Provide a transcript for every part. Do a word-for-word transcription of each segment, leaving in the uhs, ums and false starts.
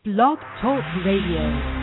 Blog Talk Radio.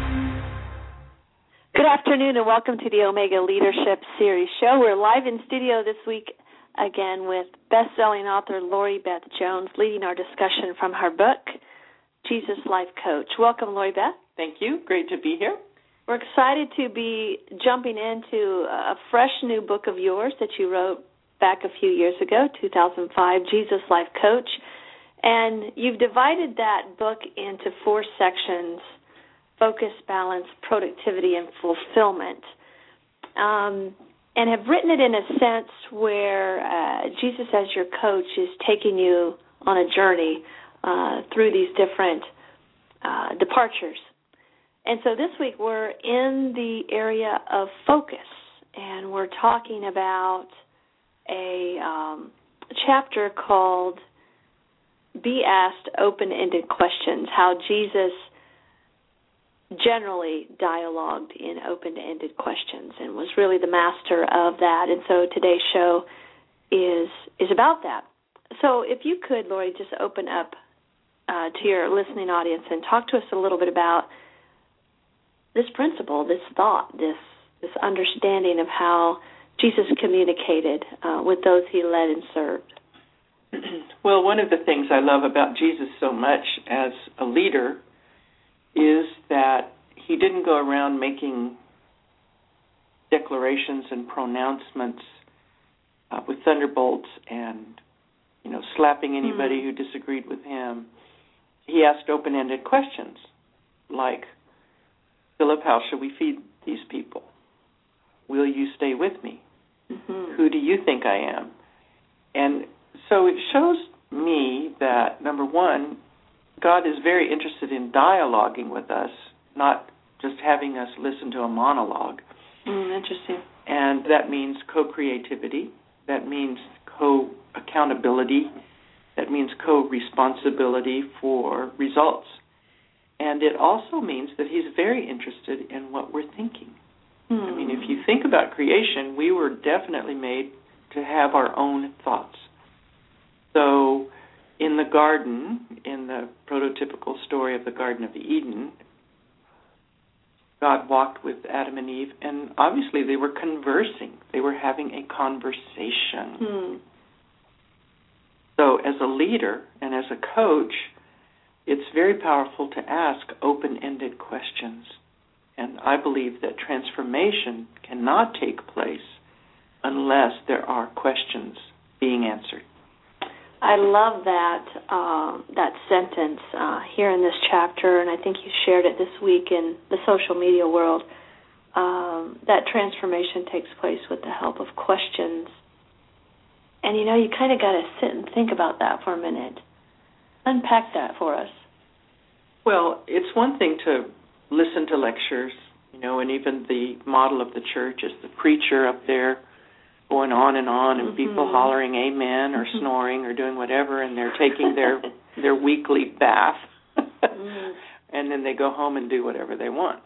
Good afternoon and welcome to the Omega Leadership Series show. We're live in studio this week again with best-selling author Lori Beth Jones leading our discussion from her book, Jesus Life Coach. Welcome, Lori Beth. Thank you. Great to be here. We're excited to be jumping into a fresh new book of yours that you wrote back a few years ago, two thousand five, Jesus Life Coach. And you've divided that book into four sections: focus, balance, productivity, and fulfillment. Um, and have written it in a sense where uh, Jesus as your coach is taking you on a journey uh, through these different uh, departures. And so this week we're in the area of focus, and we're talking about a um, chapter called Be Asked Open-Ended Questions, how Jesus generally dialogued in open-ended questions and was really the master of that. And so today's show is is about that. So if you could, Lori, just open up uh, to your listening audience and talk to us a little bit about this principle, this thought, this this understanding of how Jesus communicated uh, with those he led and served. Well, one of the things I love about Jesus so much as a leader is that he didn't go around making declarations and pronouncements uh, with thunderbolts and, you know, slapping anybody mm-hmm. who disagreed with him. He asked open-ended questions like, Philip, how should we feed these people? Will you stay with me? Mm-hmm. Who do you think I am? And so it shows me that, number one, God is very interested in dialoguing with us, not just having us listen to a monologue. Mm, interesting. And that means co-creativity. That means co-accountability. That means co-responsibility for results. And it also means that he's very interested in what we're thinking. Mm. I mean, if you think about creation, we were definitely made to have our own thoughts. So in the garden, in the prototypical story of the Garden of Eden, God walked with Adam and Eve, and obviously they were conversing. They were having a conversation. Hmm. So as a leader and as a coach, it's very powerful to ask open-ended questions. And I believe that transformation cannot take place unless there are questions being answered. I love that uh, that sentence uh, here in this chapter, and I think you shared it this week in the social media world. Um, that transformation takes place with the help of questions. And, you know, you kind of got to sit and think about that for a minute. Unpack that for us. Well, it's one thing to listen to lectures, you know, and even the model of the church is the preacher up there going on and on, and mm-hmm. people hollering amen or mm-hmm. snoring or doing whatever, and they're taking their their weekly bath, mm-hmm. and then they go home and do whatever they want.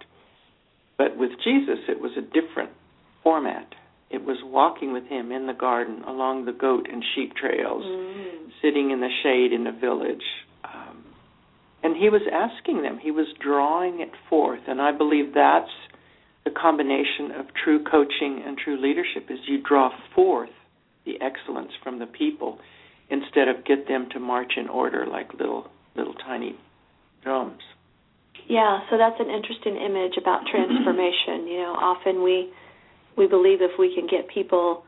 But with Jesus, it was a different format. It was walking with him in the garden, along the goat and sheep trails, mm-hmm. sitting in the shade in the village. Um, and he was asking them. He was drawing it forth, and I believe that's the combination of true coaching and true leadership is you draw forth the excellence from the people instead of get them to march in order like little little tiny drums. Yeah, so that's an interesting image about transformation. You know, often we we believe if we can get people,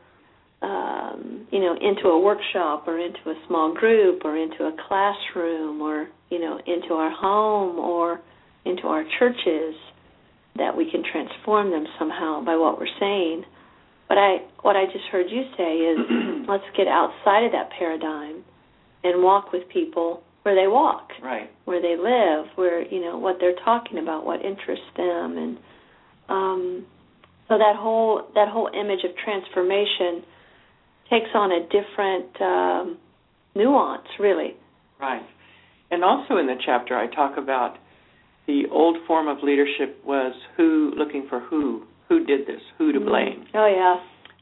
um, you know, into a workshop or into a small group or into a classroom or, you know, into our home or into our churches, that we can transform them somehow by what we're saying. But I, what I just heard you say is let's get outside of that paradigm and walk with people where they walk, right, where they live, where, you know, what they're talking about, what interests them. And um, so that whole that whole image of transformation takes on a different um, nuance, really. Right. And also in the chapter I talk about the old form of leadership was who, looking for who, who did this, who to blame. Oh, yeah.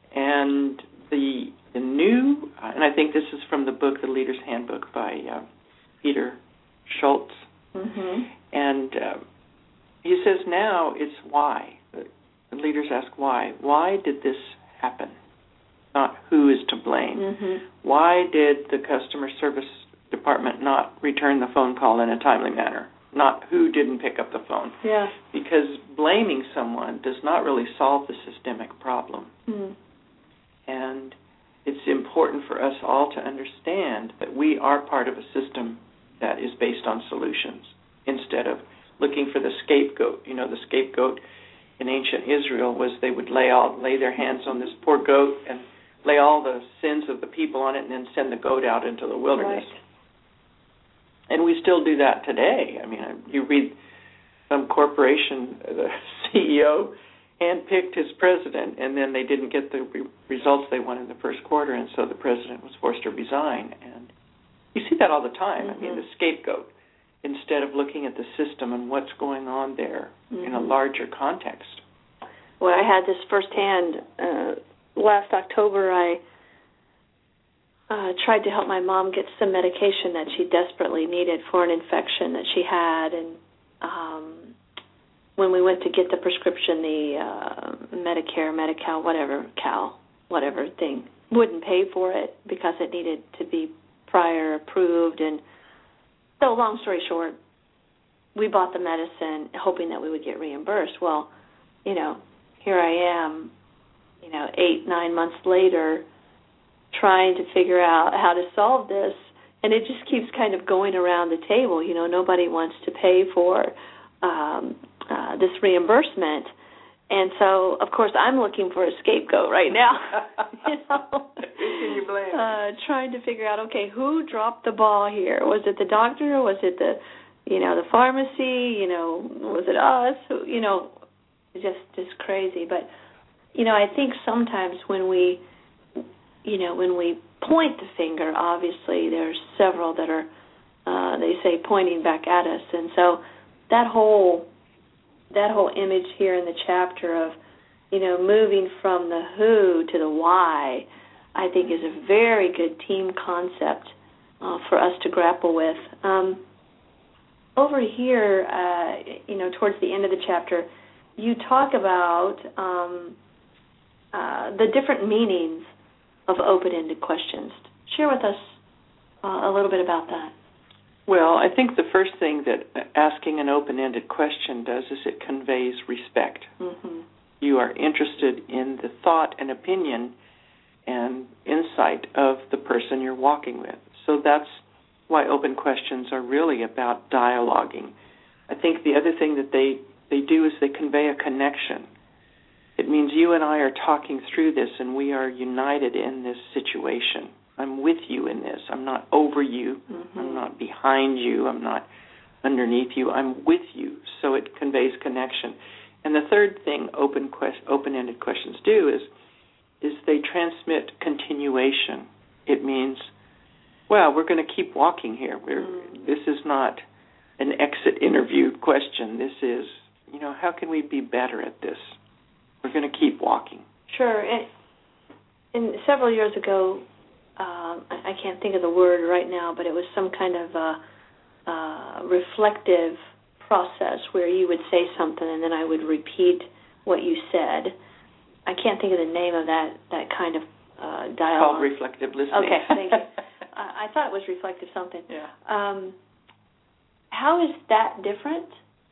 And the the new, and I think this is from the book, The Leader's Handbook by uh, Peter Schultz, Mm-hmm. And uh, he says now it's why. The leaders ask why. Why did this happen? Not who is to blame. Mm-hmm. Why did the customer service department not return the phone call in a timely manner? Not who didn't pick up the phone. Yeah. Because blaming someone does not really solve the systemic problem. Mm. And it's important for us all to understand that we are part of a system that is based on solutions instead of looking for the scapegoat. You know, the scapegoat in ancient Israel was they would lay all lay their hands on this poor goat and lay all the sins of the people on it and then send the goat out into the wilderness. Right. And we still do that today. I mean, you read some corporation, the C E O handpicked his president, and then they didn't get the re- results they wanted in the first quarter, and so the president was forced to resign. And you see that all the time. Mm-hmm. I mean, the scapegoat, instead of looking at the system and what's going on there mm-hmm. in a larger context. Well, I had this firsthand. Uh, last October, I uh, tried to help my mom get some medication that she desperately needed for an infection that she had, and um, when we went to get the prescription, the uh, Medicare, Medi-Cal, whatever, Cal, whatever thing, wouldn't pay for it because it needed to be prior approved. And so long story short, we bought the medicine hoping that we would get reimbursed. Well, you know, here I am, you know, eight, nine months later trying to figure out how to solve this, and it just keeps kind of going around the table. You know, nobody wants to pay for um, uh, this reimbursement. And so, of course, I'm looking for a scapegoat right now. you know, Who can you blame? Uh, trying to figure out, okay, who dropped the ball here? Was it the doctor? Was it the, you know, the pharmacy? You know, was it us? Who, you know, just just crazy. But you know, I think sometimes when we, you know, when we point the finger, obviously there's several that are, uh, they say, pointing back at us, and so that whole that whole image here in the chapter of, you know, moving from the who to the why, I think is a very good team concept uh, for us to grapple with. Um, over here, uh, you know, towards the end of the chapter, you talk about um, uh, the different meanings of open-ended questions. Share with us uh, a little bit about that. Well, I think the first thing that asking an open-ended question does is it conveys respect. Mm-hmm. You are interested in the thought and opinion and insight of the person you're walking with. So that's why open questions are really about dialoguing. I think the other thing that they, they do is they convey a connection. It means you and I are talking through this and we are united in this situation. I'm with you in this. I'm not over you. Mm-hmm. I'm not behind you. I'm not underneath you. I'm with you. So it conveys connection. And the third thing open quest, open-ended questions do is is they transmit continuation. It means, well, we're going to keep walking here. We're, mm. This is not an exit interview question. This is, you know, how can we be better at this? We're going to keep walking. Sure. And, and several years ago, Um, I can't think of the word right now, but it was some kind of a, uh, reflective process where you would say something and then I would repeat what you said. I can't think of the name of that, that kind of uh, dialogue. Called reflective listening. Okay, thank you. I, I thought it was reflective something. Yeah. Um, how is that different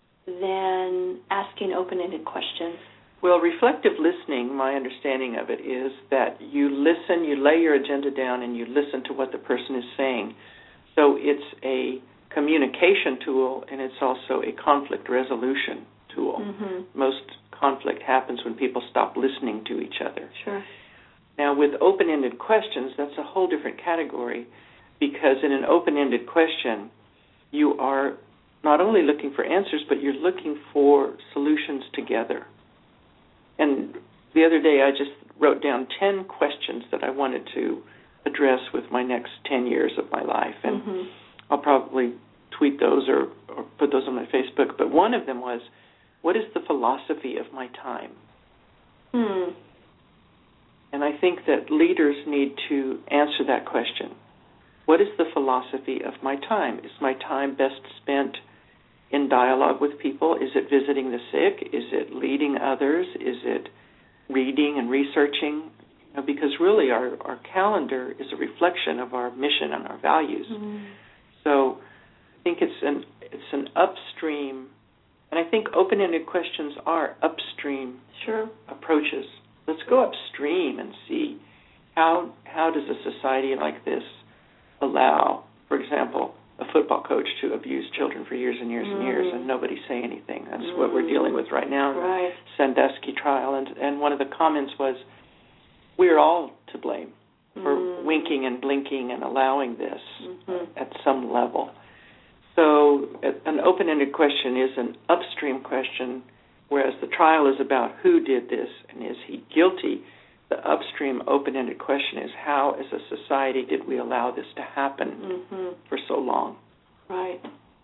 than asking open-ended questions? Well, reflective listening, my understanding of it is that you listen, you lay your agenda down, and you listen to what the person is saying. So it's a communication tool, and it's also a conflict resolution tool. Mm-hmm. Most conflict happens when people stop listening to each other. Sure. Now, with open-ended questions, that's a whole different category, because in an open-ended question, you are not only looking for answers, but you're looking for solutions together. And the other day I just wrote down ten questions that I wanted to address with my next ten years of my life. And mm-hmm. I'll probably tweet those or, or put those on my Facebook. But one of them was, what is the philosophy of my time? Hmm. And I think that leaders need to answer that question. What is the philosophy of my time? Is my time best spent in dialogue with people? Is it visiting the sick? Is it leading others? Is it reading and researching? You know, because really our, our calendar is a reflection of our mission and our values. Mm-hmm. So I think it's an it's an upstream, and I think open-ended questions are upstream sure. approaches. Let's go upstream and see how how does a society like this allow, for example, a football coach to abuse children for years and years mm. and years and nobody say anything. That's mm. what we're dealing with right now in right. the Sandusky trial. And, and one of the comments was, we're all to blame for mm. winking and blinking and allowing this mm-hmm. at some level. So an open-ended question is an upstream question, whereas the trial is about who did this and is he guilty. The upstream open-ended question is how, as a society, did we allow this to happen mm-hmm. for so long? Right.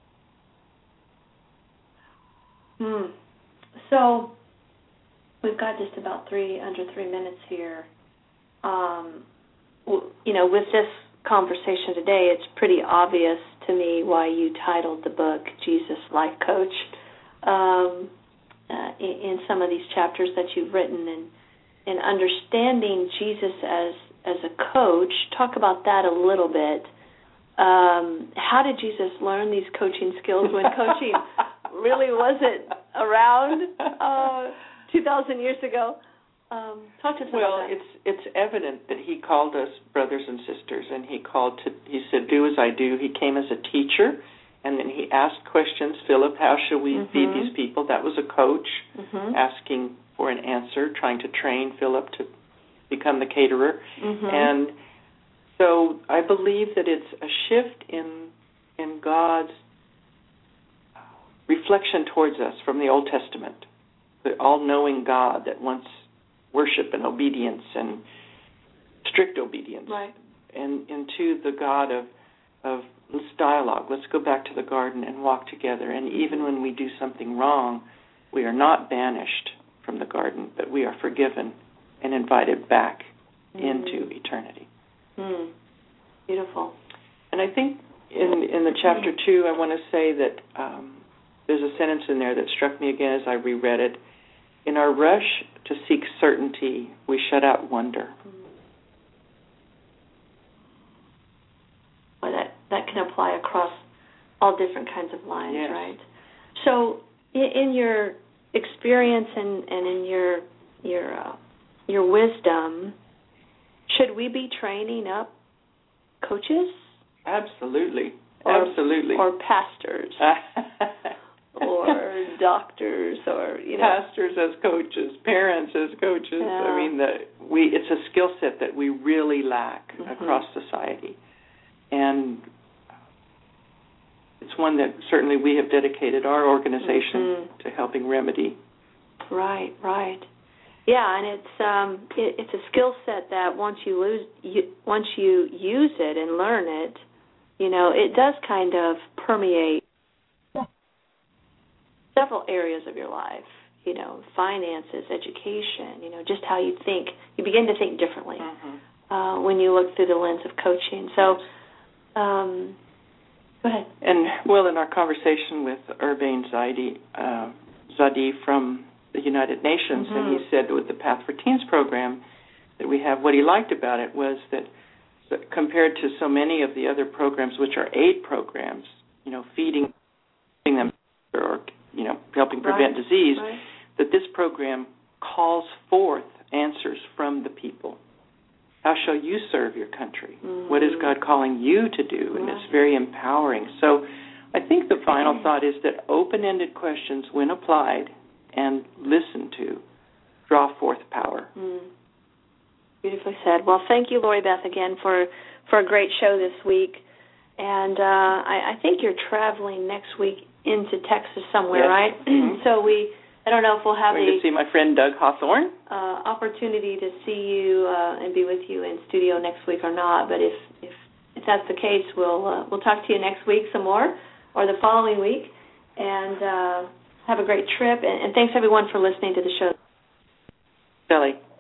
Hmm. So we've got just about three under three minutes here. Um, you know, with this conversation today, it's pretty obvious to me why you titled the book Jesus Life Coach. Um, uh, in, in some of these chapters that you've written, and and understanding Jesus as as a coach, talk about that a little bit. Um, how did Jesus learn these coaching skills when coaching really wasn't around uh, two thousand years ago? Um, talk to us well, about that. Well, it's it's evident that he called us brothers and sisters, and he called to. He said, "Do as I do." He came as a teacher, and then he asked questions. Philip, how shall we mm-hmm. feed these people? That was a coach mm-hmm. asking for an answer, trying to train Philip to become the caterer. Mm-hmm. And so I believe that it's a shift in in God's reflection towards us from the Old Testament, the all-knowing God that wants worship and obedience and strict obedience, right. and into the God of, of let's dialogue, let's go back to the garden and walk together. And even when we do something wrong, we are not banished from the garden, but we are forgiven and invited back mm. into eternity. Mm. Beautiful. And I think in in the chapter two, I want to say that um, there's a sentence in there that struck me again as I reread it. In our rush to seek certainty, we shut out wonder. Well, that, that can apply across all different kinds of lines, yes. right? So in your experience and, and in your your uh, your wisdom, should we be training up coaches? Absolutely. Or, Absolutely. Or pastors. Or doctors, or you know, pastors as coaches, parents as coaches. Yeah. I mean, the, we it's a skill set that we really lack mm-hmm. across society, and it's one that certainly we have dedicated our organization mm-hmm. to helping remedy. Right, right, yeah, and it's um, it, it's a skill set that once you lose, you, once you use it and learn it, you know, it does kind of permeate several areas of your life, you know, finances, education, you know, just how you think. You begin to think differently mm-hmm. uh, when you look through the lens of coaching. So, um, go ahead. And, well, in our conversation with Urbane Zadi, uh, Zadi from the United Nations, mm-hmm. and he said with the Path for Teens program that we have, what he liked about it was that, that compared to so many of the other programs, which are aid programs, you know, feeding them or you know, helping prevent right. disease, right. that this program calls forth answers from the people. How shall you serve your country? Mm. What is God calling you to do? And right. it's very empowering. So I think the final thought is that open-ended questions, when applied and listened to, draw forth power. Mm. Beautifully said. Well, thank you, Lori Beth, again for, for a great show this week. And uh, I, I think you're traveling next week into Texas somewhere, yes. right? Mm-hmm. So we, I don't know if we'll have Going the to see my friend Doug Hawthorne. Uh, opportunity to see you uh, and be with you in studio next week or not. But if if, if that's the case, we'll uh, we'll talk to you next week some more, or the following week, and uh, have a great trip. And, and thanks everyone for listening to the show. Sally.